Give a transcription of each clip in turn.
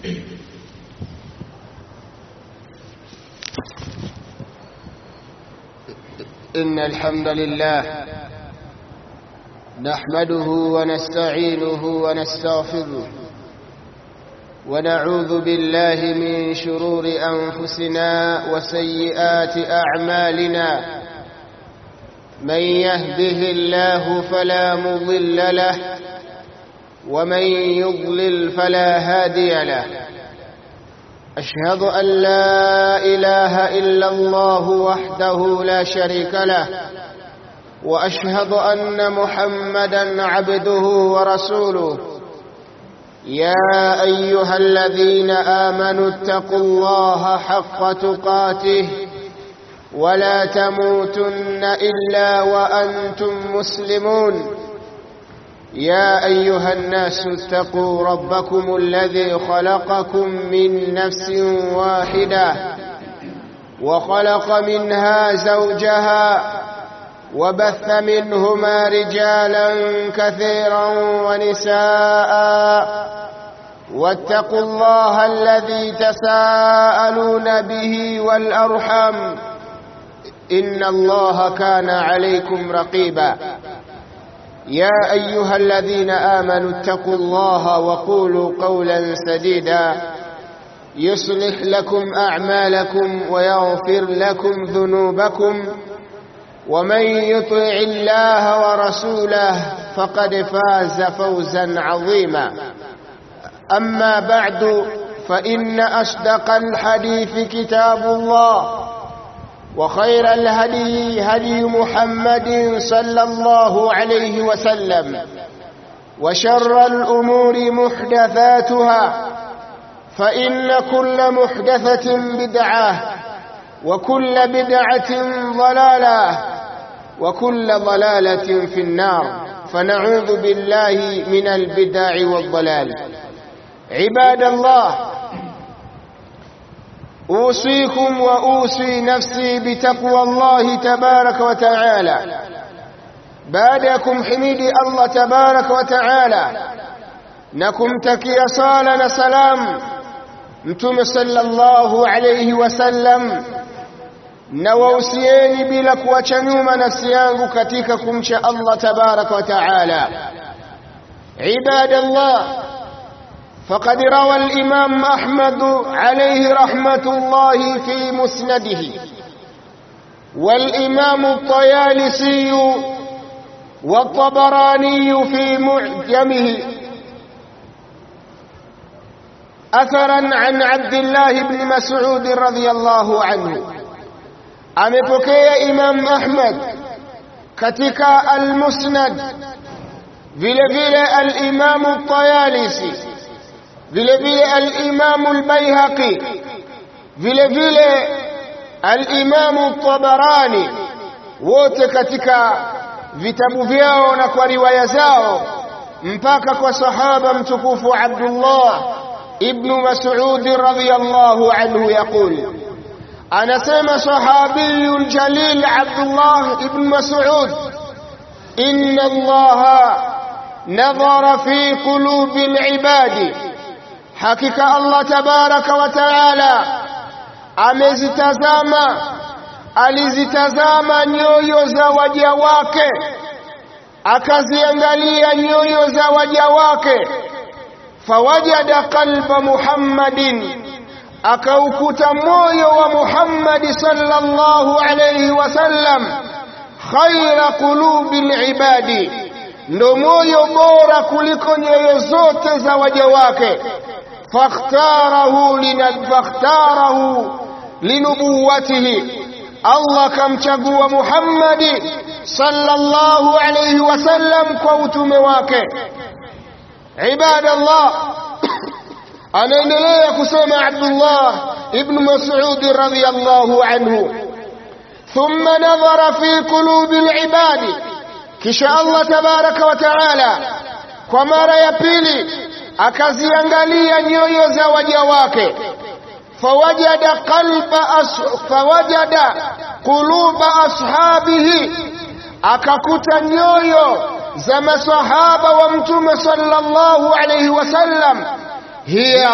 إن الحمد لله نحمده ونستعينه ونستغفره ونعوذ بالله من شرور أنفسنا وسيئات أعمالنا من يهده الله فلا مضل له ومن يضلل فلا هادي له أشهد أن لا إله إلا الله وحده لا شريك له وأشهد أن محمدًا عبده ورسوله يا أيها الذين آمنوا اتقوا الله حق تقاته ولا تموتن إلا وأنتم مسلمون يا أيها الناس اتقوا ربكم الذي خلقكم من نفس واحدة وخلق منها زوجها وبث منهما رجالا كثيرا ونساء واتقوا الله الذي تساءلون به والأرحام إن الله كان عليكم رقيبا يا أيها الذين آمنوا اتقوا الله وقولوا قولا سديدا يصلح لكم أعمالكم ويغفر لكم ذنوبكم ومن يطع الله ورسوله فقد فاز فوزا عظيما أما بعد فإن أصدق الحديث كتاب الله وخير الهدي هدي محمد صلى الله عليه وسلم وشر الأمور محدثاتها فإن كل محدثة بدعة وكل بدعة ضلالة وكل ضلالة في النار فنعوذ بالله من البدع والضلال عباد الله أوصيكم وأوصي نفسي بتقوى الله تبارك وتعالى بعدكم حميد الله تبارك وتعالى نكم تكي صالنا سلام نتم صلى الله عليه وسلم نووسيني بلك وچنوم نفسيانك كتيككم شاء الله تبارك وتعالى عباد الله فقد روى الإمام أحمد عليه رحمة الله في مسنده والإمام الطيالسي والطبراني في معجمه أثرا عن عبد الله بن مسعود رضي الله عنه أمبكي إمام أحمد كتك المسند vile الإمام الطيالسي vile al-Imam al-Baihaqi vile al-Imam al-Tabarani wote katika vitabu vyao na kwa riwaya zao mpaka kwa sahaba mtukufu Abdullah ibn Mas'ud radhiyallahu anhu yaqul anasema sahabiyul jalil Abdullah ibn Mas'ud inna Allah nadhara fi qulubil ibadi hakika Allah tabaraka wa taala alizitazama nyoyo za waja wake akaziangalia nyoyo za waja wake fawajada qalba Muhammadin akaukuta moyo wa Muhammad sallallahu alayhi wasallam khayra qulubil ibadi ndo moyo bora kuliko nyoyo zote za waja wake فاختاره لنبوته الله كم chagua Muhammad sallallahu alayhi wasallam kwa utume wake ibadallah anaendelea kusema Abdullah ibn Mas'ud radhiyallahu anhu thumma nadhara fi qulubil ibadi kisha Allah tabaraka wa taala kwa mara ya pili akaziangalia nyoyo za waja wake fawajada quluba ashabihi akakuta nyoyo za masahaba wa mtume sallallahu alayhi wasallam hiya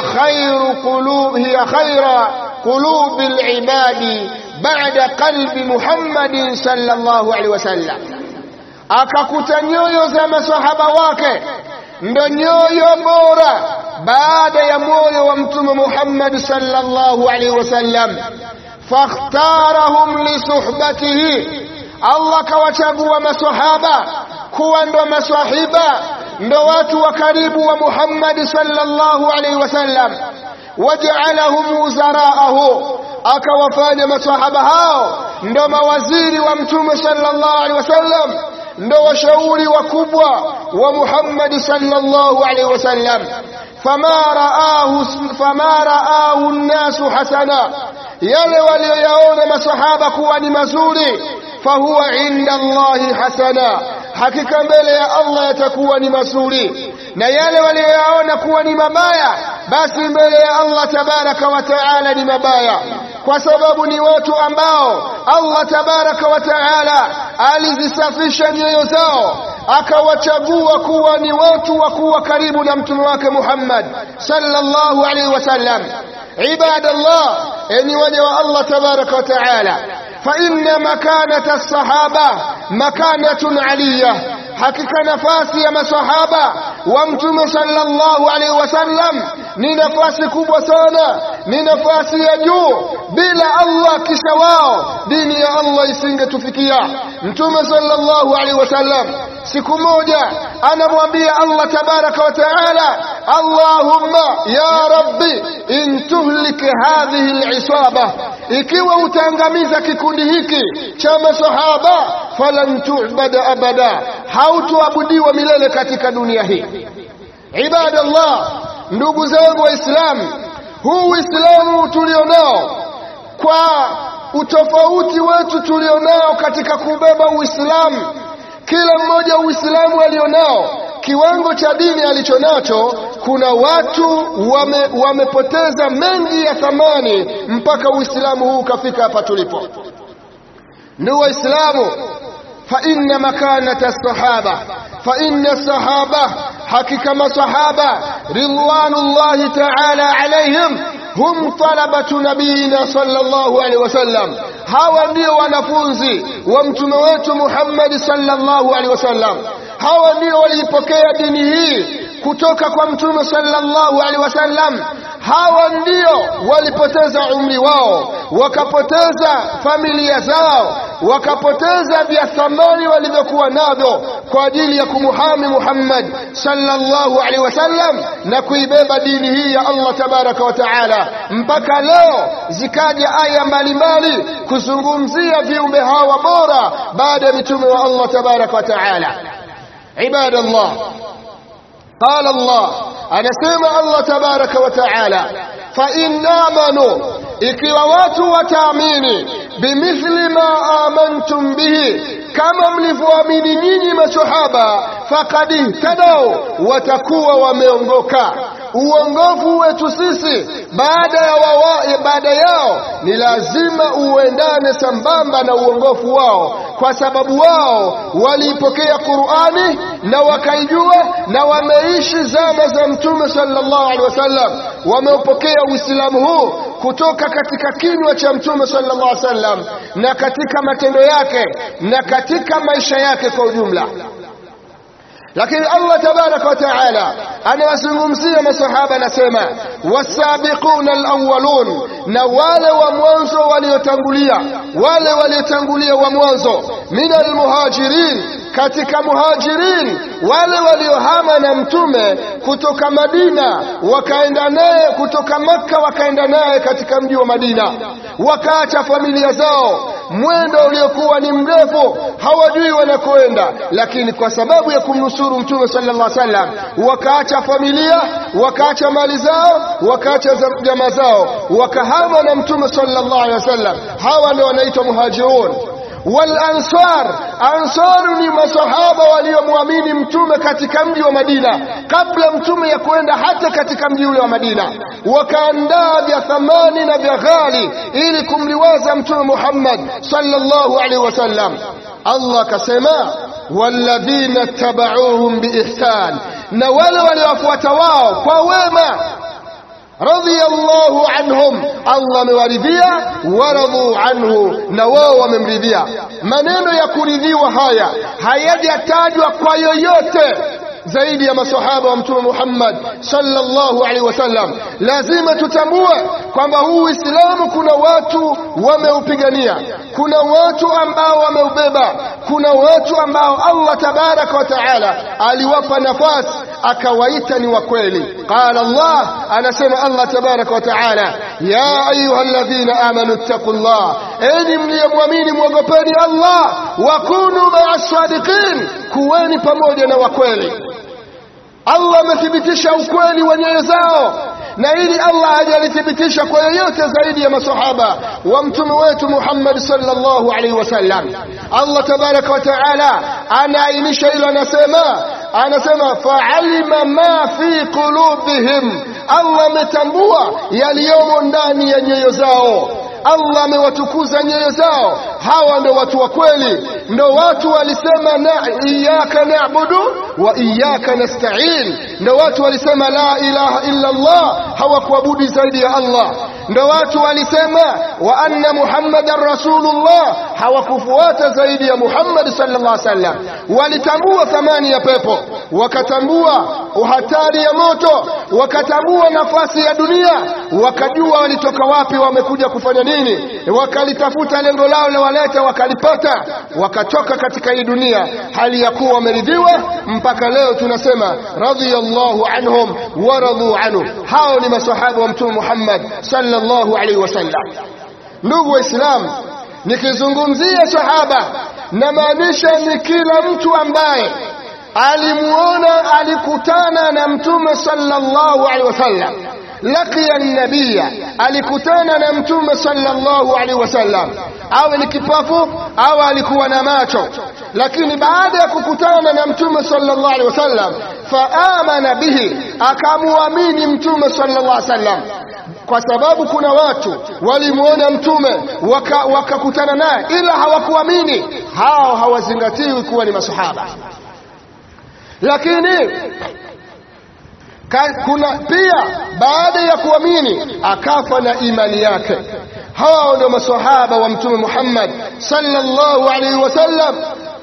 khayra qulubil ibadi ba'da qalbi Muhammadin sallallahu alaihi wasallam. Akakuta nyoyo za masahaba wake ndo nyoyo bora baada ya moyo wa mtume Muhammad sallallahu alaihi wasallam. Fakhtarahum li suhbatihi, Allah kawachagua masahaba kuwa ndo masahiba, ndo watu wa karibu wa Muhammad sallallahu alaihi wasallam. Waja'alahum wuzaraahu, akawafanya masahaba hao ndo mawaziri wa mtume sallallahu alaihi wasallam, ndo washauri wakubwa wa Muhammad sallallahu alaihi wasallam. Fama raahu an-nasu hasana, yale walioyaona masahaba kuwa ni mazuri, fahuwa inda Allahi hasana, hakika mbele ya Allah yatakuwa ni mazuri. Na yale walioyaona kuwa ni mabaya, basi mbele ya Allah tabaraka wa taala ni mabaya, kwa sababu ni watu ambao Allah tabaraka wa taala alizisafisha nyoyo zao, akawachagua kuwa ni watu wa kuwa karibu na mtume wake Muhammad sallallahu alaihi wasallam. Ibadallah, enyi waja wa Allah tabaraka wa taala, fa inna makanata as-sahaba makanatun aliyah, hakika nafasi ya masahaba wa mtume sallallahu alaihi wasallam ni nafasi kubwa sana, ni nafasi ya juu. Bila Allah kisha wao dini ya Allah isingetufikia. Mtume sallallahu alaihi wasallam siku moja anamwambia Allah tabaraka wa taala, Allahumma ya rabbi in tuhlik hadhihi al-isaba, ikiwa utaangamiza kikundi hiki cha masahaba, falan tu'bada abada, hautoabudiwa milele katika dunia hii. Ibadallah, ndugu zangu waislamu, huu Uislamu tulionao, kwa utofauti wetu tulionao katika kubeba Uislamu, kila mmoja Uislamu alionao, kiwango cha dini alichonacho, kuna watu wamepoteza mengi ya thamani mpaka Uislamu huu kafika hapa tulipo. Ndugu waislamu, fa inna makanata as-sahaba, fa inna as-sahaba, hakika masahaba ridwanullahi ta'ala alaihim hum talabatu nabiyina sallallahu alaihi wasallam, hawa ndio wanafunzi wa mtume wetu Muhammad sallallahu alaihi wasallam. Hawa ndio walipokea dini hii kutoka kwa mtume sallallahu alaihi wasallam. Hawa ndio walipoteza umri wao, wakapoteza familia zao, wakapoteza vya thamani walivyokuwa navyo kwa ajili ya kumuhami Muhammad sallallahu alaihi wasallam na kuibeba dini hii ya Allah tabaraka wa taala, mpaka leo zikaja aya mbalimbali kuzungumzia viumbe hawa bora baada ya mitume wa Allah tabaraka wa taala. Ibadallah, قال الله، anasema Allah tabaraka wa taala, fa in amanu, ikiwa watu wataamini, bimithli ma amantum bihi, kama mlivyoamini nyinyi masahaba, faqad ihtadaw, watakuwa wameongoka. Uongofu wetu sisi baada yao ni lazima uendane sambamba na uongofu wao, kwa sababu wao walipokea Qur'ani na wakaijua na wameishi zama za mtume sallallahu alaihi wasallam. Wameupokea Uislamu huu kutoka katika kinywa cha mtume sallallahu alaihi wasallam na katika matendo yake na katika maisha yake kwa ujumla. Lakini Allah tabaraka wa taala anawazungumzia masahaba, anasema wasabiquna alawwalun, na wale wa mwanzo waliotangulia, wale waliotangulia wa mwanzo, minal muhajirin, katika muhajirin, wale waliohama na mtume kutoka Madina wakaenda naye, kutoka Makka wakaenda naye katika mji wa Madina, wakaacha familia zao, mwendo uliokuwa ni mrefu, hawajui wanakoenda, lakini kwa sababu ya kumnusuru mtume sallallahu alaihi wasallam wakaacha familia, wakaacha mali zao, wakaacha jamaa zao, wakahama na mtume sallallahu alaihi wasallam. Hawa ndio wanaitwa muhajirun. Wal ansar, ansaru ni masahaba waliomwamini mtume katika mji wa Madina kabla mtume ya kwenda hata katika mji ule wa Madina, wakaandaa vya thamani na vya ghali ili kumliwaza mtume Muhammad sallallahu alaihi wasallam. Allah akasema walladhina tabauhum biihsan, na wale waliowafuata wao kwa wema. radiyallahu anhum, Allah amewaridhia, waradhu anhu, na wao wamemridhia. Maneno ya kuridhiwa haya hayajatajwa kwa yoyote zaidi ya maswahaba wa Mtume Muhammad sallallahu alaihi wasallam. Lazima tutambue kwamba huu Uislamu kuna watu wameupigania, kuna watu ambao wameubeba, kuna watu ambao Allah tabaraka wa taala aliwapa nafasi akawaita ni wa kweli. Qala Allah, anasema Allah tabaraka wa taala, ya ayyuhalladhina amanu ittaqullah, enyi mliyomwamini mwogopeni Allah, wa kunu ma'as sadiqin, kuweni pamoja na wakweli. Allah amethibitisha ukweli wa nyoyo zao, na ili Allah hajalithibitisha kwa yoyote zaidi ya maswahaba wa mtume wetu Muhammad sallallahu alaihi wasallam. Allah tabaraka wa taala anaainisha hilo, anasema fa'alima ma fi qulubihim, Allah ametambua yaliyomo ndani ya nyoyo zao. Allah amewatukuza nyoyo zao. Hawa ndio watu wa kweli, ndio watu walisema iyyaka na'budu wa iyyaka nasta'in, ndio watu walisema la ilaha illa Allah, hawakuabudu zaidi ya Allah. Ndio watu walisema wa anna Muhammadar Rasulullah, hawakufuata zaidi ya Muhammad sallallahu alaihi wasallam. Walitambua thamani ya pepo, wakatambua uhatari ya moto, wakatambua nafasi ya dunia, wakajua walitoka wapi, wamekuja kufanya nini, wakalitafuta lengo lao la waleta, wakalipata, wakatoka katika hii dunia hali ya kuwa wameridhiwa. Mpaka leo tunasema radhiyallahu anhum wa radu anhu. Hao ni maswahaba wa Mtume Muhammad sallallahu alaihi wasallam. Ndugu Waislamu, nikizungumzia sahaba na maanisha ni kila mtu ambaye alimuona, alikutana na Mtume sallallahu alaihi wasallam, laqiya an-nabiyya, alikutana na Mtume sallallahu alaihi wasallam, awe ni kipofu au alikuwa na macho, lakini baada ya kukutana na Mtume sallallahu alaihi wasallam faamana bihi, akamuamini Mtume sallallahu alaihi wasallam. Kwa sababu kuna watu walimuona Mtume wakakutana naye ila hawakuamini, hao hawazingatiwi kuwa ni masahaba. Lakini kuna pia baada ya kuamini akafa na imani yake. Hao ndio maswahaba wa Mtume Muhammad sallallahu alaihi wasallam.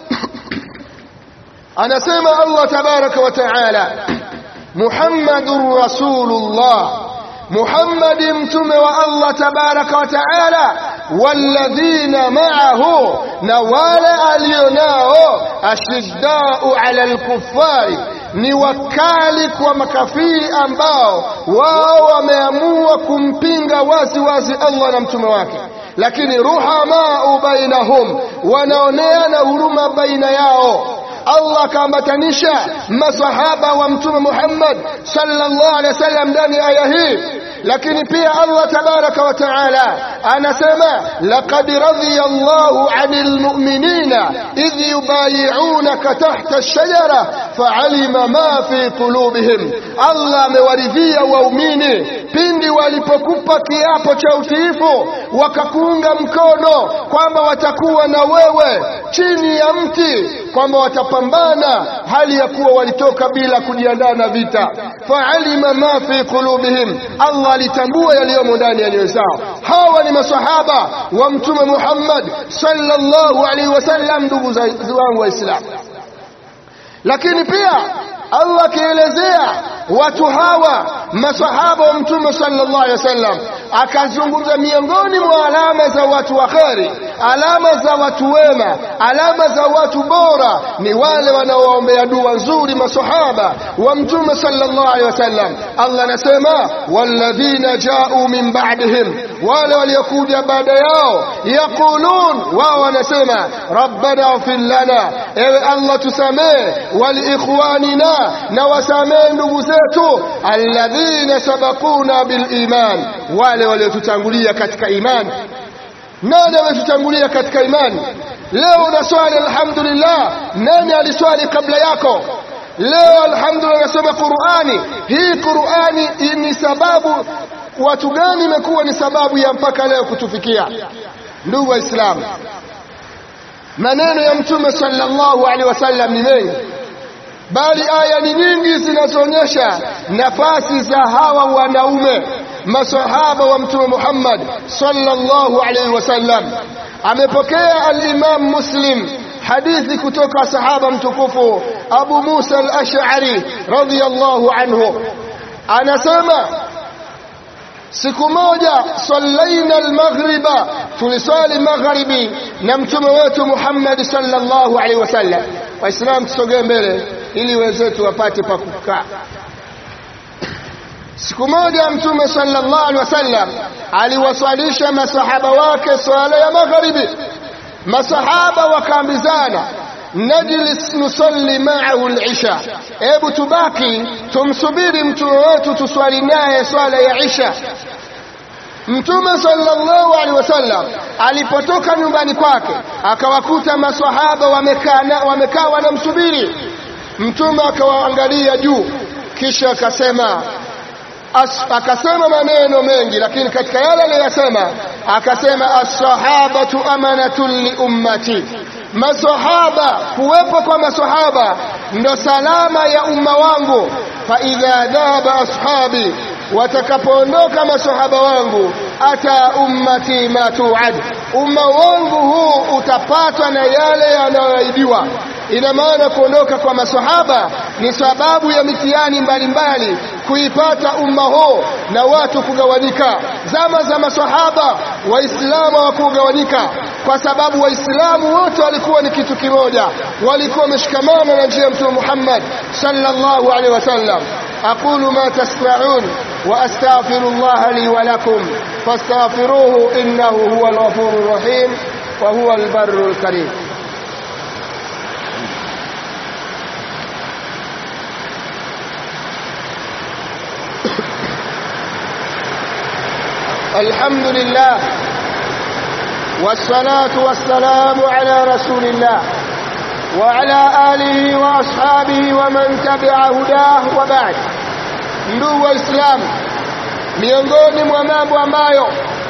Anasema Allah tabaraka wa taala, Muhammadur Rasulullah, Muhammad mtume wa Allah tabaraka wa taala, walladhina ma'ahu, na wale alionao, ashiddau ala al-kuffari, ni wakali kwa makafiri ambao wao wameamua kumpinga wazi wazi Allah na mtume wake, lakini ruhamaa bainahum, wanaoneana huruma baina yao. Allah kaambatanisha masahaba wa Mtume Muhammad sallallahu alaihi wasallam ndani ya aya hii. Lakini pia Allah tabaraka wa taala anasema laqad radiyallahu 'anil mu'minina idh yubayi'unaka tahta ash-shajara fa'alima ma fi qulubihim, Allah amewaridhia waumini pindi walipokupa kiapo cha utiifu, wakakuunga mkono kwamba watakuwa na wewe chini ya mti, kwamba watapambana hali ya kuwa walitoka bila kujiandaa na vita. Fa'alima ma fi qulubihim, Allah alitambua yaliyomo ndani ya nyoyo zao. Hawa ni maswahaba wa Mtume Muhammad sallallahu alaihi wasallam. Ndugu zangu Waislamu, lakini pia Allah akielezea watu hawa maswahaba wa Mtume sallallahu alaihi wasallam, akazungumza miongoni mwa alama za watu wa kheri, alama za watu wema, alama za watu bora ni wale wanaoombea dua nzuri maswahaba wa Mtume sallallahu alaihi wasallam. Allah anasema walladhina ja'u min ba'dihim, wale waliokuja baada yao, yaqulun, wao wanasema rabbana ighfir lana, ewe Allah tusamee, waliikhwanina, na wasamee ndugu zetu, alladhina sabaquna bil iman, wale waliotutangulia katika imani. Nani ametutangulia katika imani? Leo unaswali alhamdulillah, nani aliswali kabla yako? Leo alhamdulillah unasoma Qur'ani. Hii Qur'ani ni sababu, watu gani imekuwa ni sababu ya mpaka leo kutufikia? Ndugu Waislamu, maneno ya Mtume sallallahu alaihi wasallam ni mengi, bali aya ni nyingi zinazoonyesha nafasi za hawa wanaume masahaba wa Mtume Muhammad sallallahu alaihi wasallam. Amepokea al-Imam Muslim hadithi kutoka sahaba mtukufu Abu Musa al-Ash'ari radhiyallahu anhu, anasema siku moja sallaina al-maghriba, tulisali maghribi na mtume wetu Muhammad sallallahu alaihi wasallam. Waislamu tusogee mbele ili wenzetu wapate pa kukaa. Siku moja mtume sallallahu alaihi wasallam aliwaswalisha masahaba wake swala ya magharibi. Masahaba wakaambizana, najlis nusalli ma'ahu al-isha, hebu tubaki tumsubiri mtume wetu tuswali naye swala ya isha. Mtume sallallahu alaihi wasallam alipotoka nyumbani kwake akawakuta maswahaba wamekaa wanamsubiri. Mtume akawaangalia juu, kisha akasema maneno mengi, lakini katika yale aliyosema akasema, as-sahabatu amanatun li ummati, masahaba, kuwepo kwa masahaba ndo salama ya umma wangu. Fa idha dhahaba ashabi, watakapoondoka masahaba wangu, ata ummati ma tu'ad, umma wangu huu utapatwa na yale yanayoahidiwa. Ina maana kuondoka kwa masahaba ni sababu ya mitihani mbalimbali kuipata umma huu na watu kugawanyika. Zama za masahaba waislamu hawakugawanyika, kwa sababu waislamu wote walikuwa ni kitu kimoja, walikuwa wameshikamana na njia ya Mtume Muhammad sallallahu alaihi wasallam. aqulu ma tasma'un wa astaghfirullaha li wa lakum fastaghfiruhu innahu huwal ghafurur rahim wa huwal barrul karim. الحمد لله والصلاة والسلام على رسول الله وعلى آله وأصحابه ومن تبع هداه وبعد. Ndugu Waislamu, miongoni mwa mambo ambayo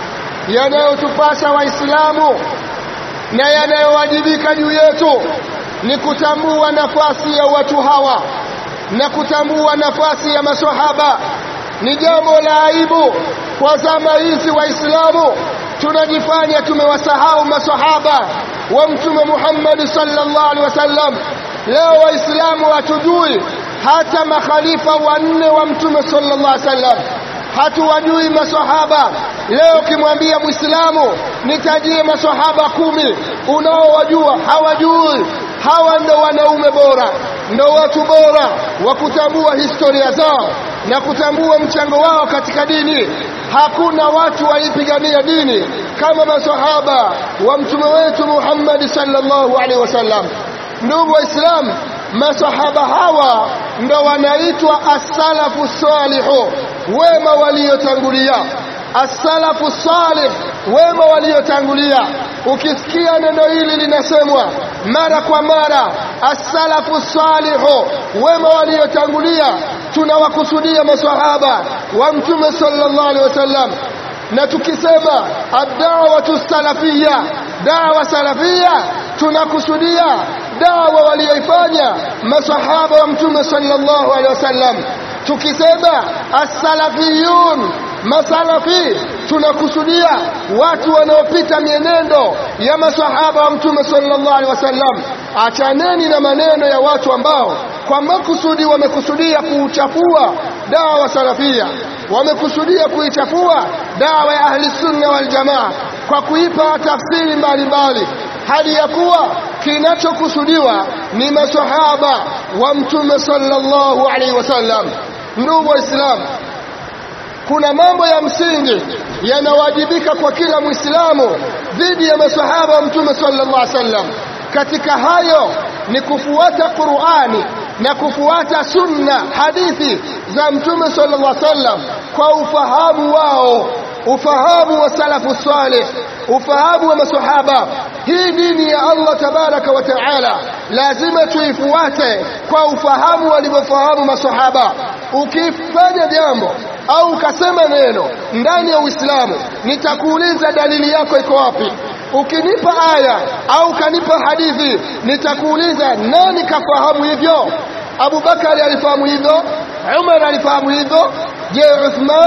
yanayotupasa Waislamu na yanayowajibika juu yetu ni kutambua nafasi ya watu hawa na kutambua nafasi ya maswahaba. Ni jambo la aibu kwa zama hizi Waislamu tunajifanya tumewasahau maswahaba wa Mtume Muhammad sallallahu alaihi wasallam. Leo Waislamu hatujui hata makhalifa wanne wa Mtume sallallahu alaihi wasallam, hatuwajui maswahaba. Leo kimwambia Muislamu nitajie maswahaba 10 unaowajua, hawajui. Hawa ndo wanaume bora, ndo watu bora wa kutambua historia zao na kutambua mchango wao katika dini. Hakuna watu waipigania dini kama maswahaba wa mtume wetu Muhammad sallallahu alaihi wasallam. Ndugu Waislamu, maswahaba hawa ndo wanaitwa as-salafu salihu, wema waliotangulia. As-salafu salih, wema waliotangulia. Ukisikia neno hili linasemwa mara kwa mara, as-salafu salihu, wema waliotangulia, tunawakusudia maswahaba wa mtume sallallahu alaihi wasallam. Na tukisema ad-da'watu salafiyya, da'wa salafiyya, tunakusudia da'wa walioifanya maswahaba wa mtume sallallahu alaihi wasallam. Tukisema as-salafiyun, masalafi, tunakusudia watu wanaopita mienendo ya maswahaba wa mtume sallallahu alaihi wasallam. Achaneni na maneno ya watu ambao kwa makusudi wamekusudia kuuchafua dawa salafia, wamekusudia kuichafua dawa ya ahli sunna wal jamaa kwa kuipa tafsiri mbalimbali, hali ya kuwa kinachokusudiwa ni maswahaba wa mtume sallallahu alaihi wasallam. Ndugu Waislamu, kuna mambo ya msingi yanawajibika kwa kila Muislamu dhidi ya maswahaba wa mtume sallallahu alaihi wasallam. Katika hayo ni kufuata Qur'ani na kufuata sunna, hadithi za mtume sallallahu alaihi wasallam kwa ufahamu wao, ufahamu wa salafu salih, ufahamu wa maswahaba. Hii dini ya Allah tabaraka wa taala lazima tuifuate kwa ufahamu walivyofahamu maswahaba. Ukifanya jambo au ukasema neno ndani ya Uislamu, nitakuuliza dalili yako iko wapi. Ukinipa aya au kanipa hadithi, nitakuuliza nani kafahamu hivyo? Abu Bakari alifahamu hivyo? Umar alifahamu hivyo? Je, Uthman?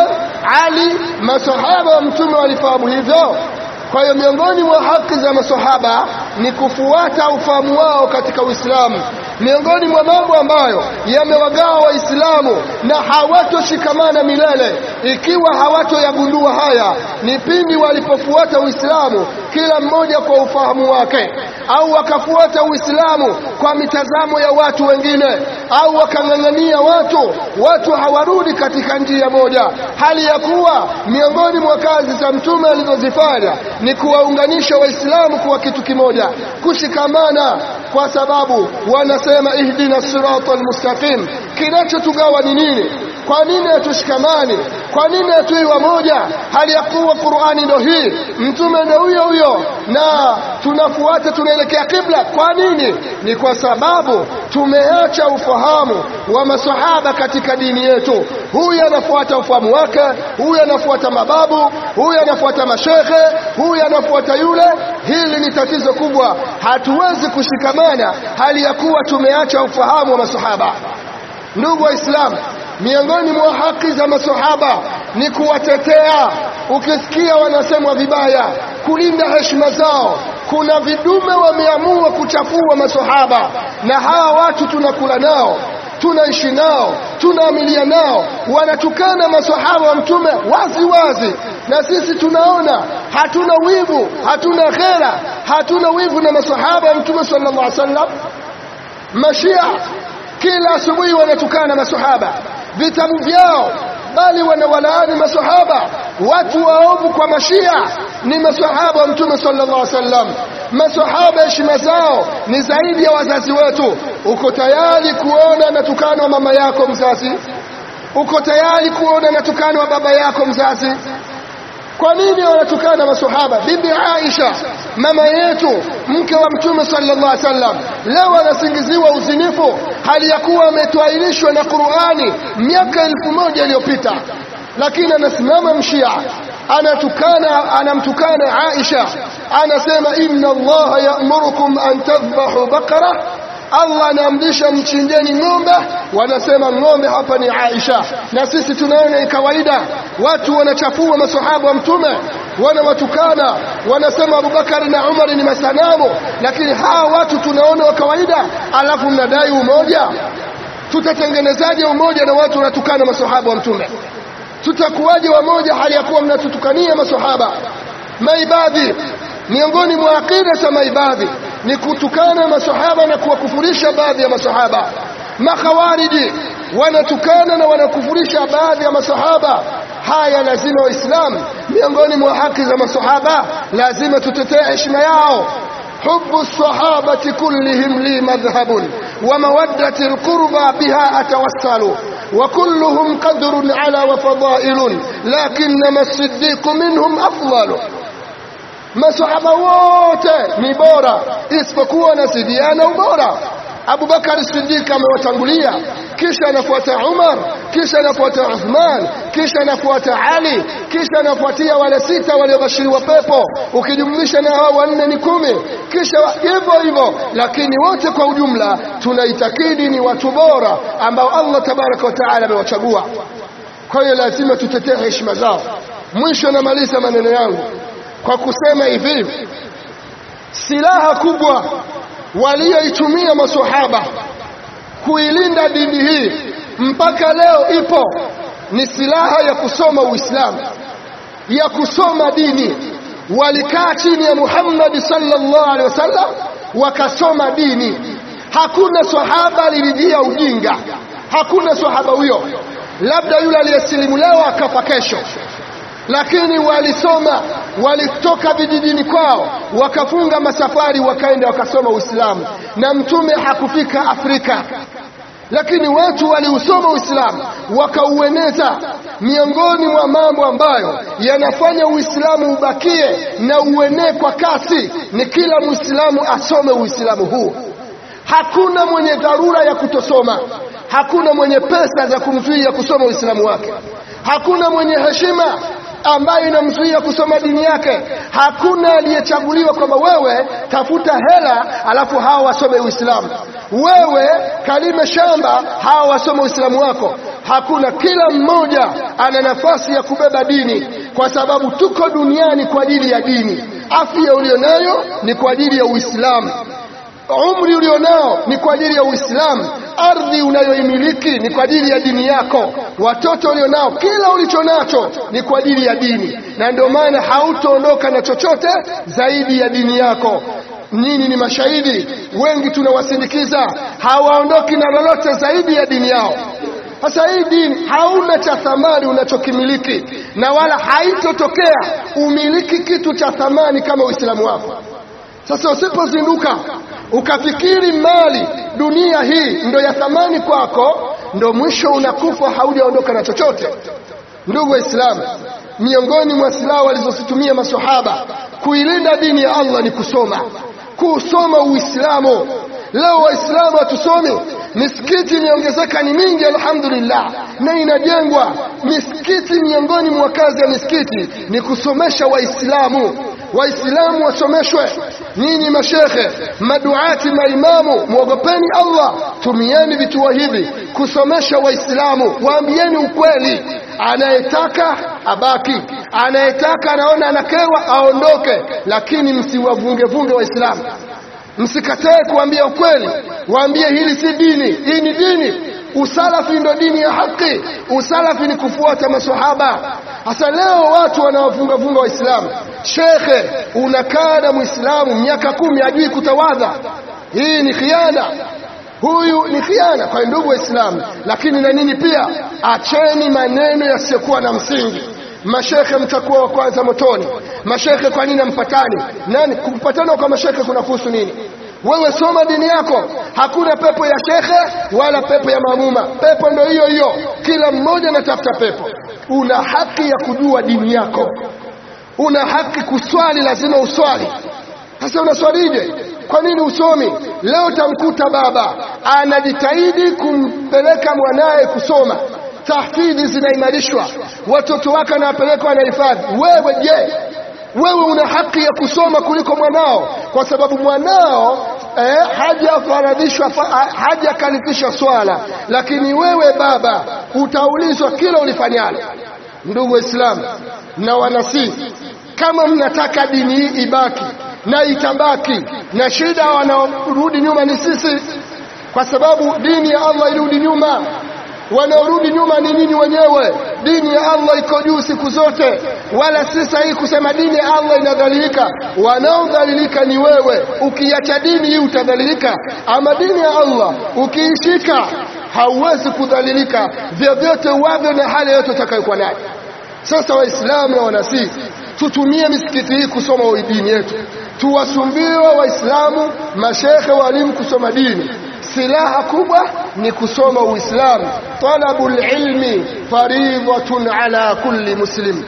Ali, masahaba wa mtume walifahamu hivyo. Kwa hiyo miongoni mwa haki za masahaba ni kufuata ufahamu wao katika Uislamu. Miongoni mwa mambo ambayo yamewagawa Waislamu na hawatoshikamana milele ikiwa hawatoyagundua haya ni pindi walipofuata Uislamu kila mmoja kwa ufahamu wake, au wakafuata Uislamu kwa mitazamo ya watu wengine, au wakang'ang'ania watu hawarudi katika njia moja, hali ya kuwa miongoni mwa kazi za mtume alizozifanya ni kuwaunganisha Waislamu kuwa kitu kimoja, kushikamana, kwa sababu wanasema ihdina siratal mustaqim. Kinachotugawa ni nini? Kwa nini hatushikamani? Kwa nini hatuwi wamoja hali ya kuwa Qur'ani ndio hii, mtume ndio huyo na tunafuata, tunaelekea kibla? Kwa nini? Ni kwa sababu tumeacha ufahamu wa masahaba katika dini yetu. Huyu anafuata ufahamu wake, huyu anafuata mababu, huyu anafuata mashekhe, huyu anafuata yule. Hili ni tatizo kubwa. Hatuwezi kushikamana hali ya kuwa tumeacha ufahamu wa masahaba. Ndugu Waislamu, miongoni mwa haki za masahaba ni kuwatetea. Ukisikia wanasemwa vibaya, kulinda heshima zao. Kuna vidume wameamua kuchafua masahaba, na hawa watu tunakula nao, tunaishi nao, tunaamilia nao, wanatukana masahaba wa mtume wazi wazi, na sisi tunaona, hatuna wivu, hatuna ghera, hatuna wivu na masahaba wa mtume sallallahu alaihi wasallam. Mashia kila asubuhi wanatukana masahaba, vitabu vyao, bali wanawalaani masahaba. Watu waovu kwa Mashia ni masahaba wa mtume sallallahu alaihi wasallam. Masahaba heshima zao ni zaidi ya wazazi wetu. Uko tayari kuona natukanwa mama yako mzazi? Uko tayari kuona natukanwa baba yako mzazi? Kwa nini wanatukana masahaba? Bibi Aisha, mama yetu, mke wa mtume sallallahu alaihi wasallam, leo anasingiziwa uzinifu hali ya kuwa ametwailishwa na Qur'ani miaka 1000 iliyopita. Lakini anasimama mshia anamtukana Aisha, anasema inna Allaha ya'murukum an tadhbahu baqara, Allah anaamrisha mchinjeni ng'ombe. Wanasema ng'ombe hapa ni Aisha, na sisi tunaona ni kawaida. Watu wanachafua masahaba wa mtume, wanawatukana, wanasema Abubakar na Umar ni masanamu, lakini hawa watu tunaona wa kawaida, alafu mnadai umoja. Tutatengenezaje umoja na watu wanatukana masahaba wa mtume? Tutakuwaje wamoja hali ya kuwa mnatutukania masahaba? Maibadhi, miongoni mwa akida za maibadhi ni kutukana masahaba na kuwakufurisha baadhi ya masahaba. Makhawariji wanatukana na wanakufurisha baadhi ya masahaba. Haya lazima Waislamu, miongoni mwa haki za masahaba lazima tutetee heshima yao. حب الصحابة كلهم لي مذهب ومودة القربى بها أتوسل وكلهم قدر على وفضائل لكنما الصديق منهم أفضل. masahaba wote ni bora isipokuwa nasidiana ubora. Abu Bakar Siddiq amewatangulia, kisha anafuata Umar, kisha anafuata Uthman, kisha anafuata Ali, kisha anafuatia wale 6 waliobashiriwa pepo, ukijumlisha na hao 4 ni 10, kisha hivyo hivyo. Lakini wote kwa ujumla tunaitakidi ni watu bora ambao Allah tabaraka wa taala amewachagua. Kwa hiyo lazima tutetee heshima zao. Mwisho namaliza maneno yangu kwa kusema hivi, silaha kubwa walioitumia maswahaba kuilinda dini hii mpaka leo ipo ni silaha ya kusoma Uislamu, ya kusoma dini. Walikaa chini ya Muhammad sallallahu alaihi wasallam wakasoma dini. Hakuna sahaba alilijia ujinga, hakuna sahaba huyo, labda yule aliyesilimu leo akafa kesho, lakini walisoma. Walitoka vijijini kwao wakafunga masafari wakaenda wakasoma Uislamu, na mtume hakufika Afrika, lakini watu waliusoma Uislamu wakaueneza. Miongoni mwa mambo ambayo yanafanya Uislamu ubakie na uenee kwa kasi ni kila Muislamu asome Uislamu huu. Hakuna mwenye dharura ya kutosoma, hakuna mwenye pesa za kumzuia kusoma Uislamu wake, hakuna mwenye heshima ambaye inamzuia kusoma dini yake. Hakuna aliyechaguliwa kwamba wewe tafuta hela alafu hawa wasome Uislamu, wewe kalime shamba hawa wasome Uislamu wako. Hakuna, kila mmoja ana nafasi ya kubeba dini, kwa sababu tuko duniani kwa ajili ya dini. Afya ulionayo ni kwa ajili ya Uislamu, umri ulionao ni kwa ajili ya Uislamu, ardhi unayoimiliki ni kwa ajili ya dini yako, watoto ulionao, kila ulichonacho ni kwa ajili ya dini. Na ndio maana hautoondoka na chochote zaidi ya dini yako. Nyinyi ni mashahidi, wengi tunawasindikiza, hawaondoki na lolote zaidi ya dini yao. Sasa hii dini hauna cha thamani unachokimiliki, na wala haitotokea umiliki kitu cha thamani kama Uislamu wako. Sasa usipozinduka ukafikiri mali dunia hii ndo ya thamani kwako, ndo mwisho unakufa haujaondoka na chochote. Ndugu Waislamu, miongoni mwa silaha walizozitumia maswahaba kuilinda dini ya Allah ni kusoma Uislamu. Leo Waislamu hatusomi. Misikiti imeongezeka, ni mingi alhamdulillah, na inajengwa misikiti. Miongoni mwa kazi ya misikiti ni kusomesha Waislamu. Waislamu wasomeshwe. Nyinyi mashekhe, maduati, maimamu, muogopeni Allah, tumieni vituo hivi kusomesha Waislamu. Waambieni ukweli, anayetaka abaki, anayetaka anaona anakewa aondoke, lakini msiwavunge Waislamu. Msikatae kuambia ukweli, waambie hili si dini, hii ni dini. Usalafi ndo dini ya haki. Usalafi ni kufuata maswahaba. Hasa leo watu wanawafunga Waislamu. Shekhe, unakaa na Muislamu miaka 10 hajui kutawadha. Hii ni khiana. Huyu ni khiana kwa ndugu Waislamu. Lakini na nini pia, acheni maneno yasiyokuwa na msingi. Mashekhe mtakuwa wa kwanza motoni. Mashekhe kwa nini mpatani? Nani kupatana kwa mashekhe kunahusu nini? Wewe soma dini yako. Hakuna pepo ya shekhe wala pepo ya maamuma. Pepo ndio hiyo hiyo, kila mmoja anatafuta pepo. Una haki ya kujua dini yako, una haki kuswali, lazima uswali. Sasa unaswalije? Kwa nini usomi? Leo tamkuta baba anajitahidi kumpeleka mwanae kusoma, tahfidhi zinaimarishwa, watoto wake wanapelekwa wanahifadhi. Wewe je, wewe una haki ya kusoma kuliko mwanao, kwa sababu mwanao hajafaradhishwa, hajakalifishwa swala, lakini wewe baba utaulizwa kila ulifanyalo. Ndugu Waislamu, na wanasihi, kama mnataka dini hii ibaki na itabaki, na shida wanaorudi nyuma ni sisi, kwa sababu dini ya Allah irudi nyuma. Wanaorudi nyuma ni nini wenyewe? Dini ya Allah iko juu siku zote, wala si sahihi kusema dini ya Allah inadhalilika. Wanaodhalilika ni wewe. Ukiacha dini hii utadhalilika, ama dini ya Allah ukiishika hauwezi kudhalilika vyovyote uwavyo na hali yote utakayokuwa nayo. Sasa Waislamu na wanasihi, tutumie misikiti hii kusoma dini yetu, tuwasumbiwe Waislamu, mashekhe, walimu kusoma dini. Silaha kubwa ni kusoma Uislamu. Talabul ilmi faridhatun ala kulli muslim.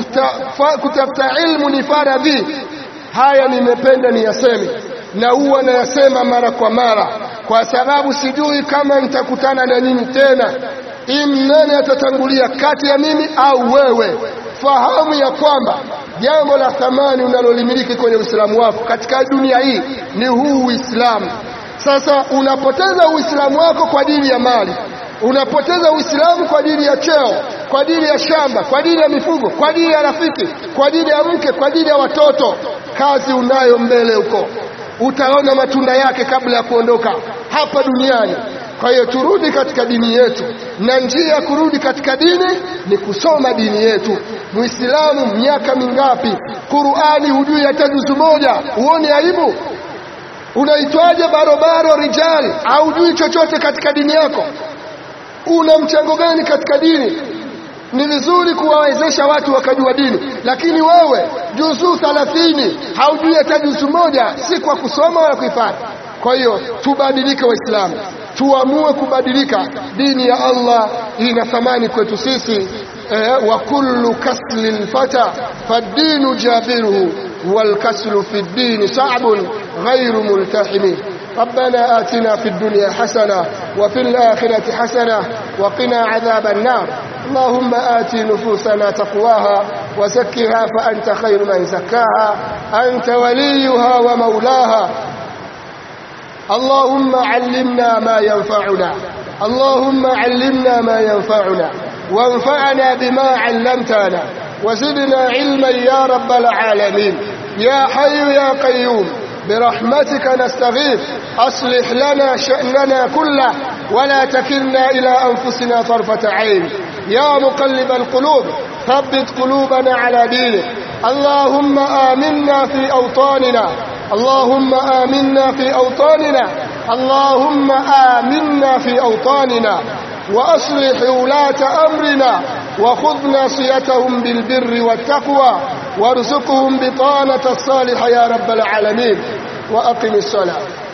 Kutafuta ilmu ni faradhi. Haya nimependa niyaseme, na huwa nayasema mara kwa mara, kwa sababu sijui kama nitakutana na nyinyi tena. Nani atatangulia kati ya mimi au wewe? Fahamu ya kwamba jambo la thamani unalolimiliki kwenye Uislamu wako katika dunia hii ni huu Uislamu. Sasa unapoteza Uislamu wako kwa ajili ya mali, unapoteza Uislamu kwa ajili ya cheo, kwa ajili ya shamba, kwa ajili ya mifugo, kwa ajili ya rafiki, kwa ajili ya mke, kwa ajili ya watoto. Kazi unayo mbele huko, utaona matunda yake kabla ya kuondoka hapa duniani. Kwa hiyo turudi katika dini yetu, na njia ya kurudi katika dini ni kusoma dini yetu. Muislamu miaka mingapi Qur'ani hujui hata juzu moja? Uone aibu? Unaitwaje barobaro rijal? Haujui chochote katika dini yako? Una mchango gani katika dini? Ni vizuri kuwawezesha watu wakajua dini, lakini wewe juzu 30 haujui hata juzu moja, si kwa kusoma wala kuifanya. Kwa hiyo tubadilike Waislamu, tuamue kubadilika. Dini ya Allah ina thamani kwetu sisi. Wa kullu kaslil fata fad-dinu jabiruhu wal kaslu fi ad-din sa'bun ghayru multahim. ربنا آتنا في الدنيا حسنة وفي الآخرة حسنة وقنا عذاب النار. اللهم آت نفوسنا تقواها وزكها فأنت خير من زكاها، أنت وليها ومولاها. اللهم علمنا ما ينفعنا اللهم علمنا ما ينفعنا وانفعنا بما علمتنا وزدنا علما يا رب العالمين. يا حي يا قيوم برحمتك نستغيث، أصلح لنا شأننا كله ولا تكلنا إلى أنفسنا طرفة عين. يا مقلب القلوب ثبت قلوبنا على دينك. اللهم آمنا في أوطاننا، اللهم آمنا في أوطاننا، اللهم آمنا في أوطاننا، وأصلح ولاة أمرنا وخذ ناصيتهم بالبر والتقوى وارزقهم بطانة الصالحة يا رب العالمين. وأقم الصلاة.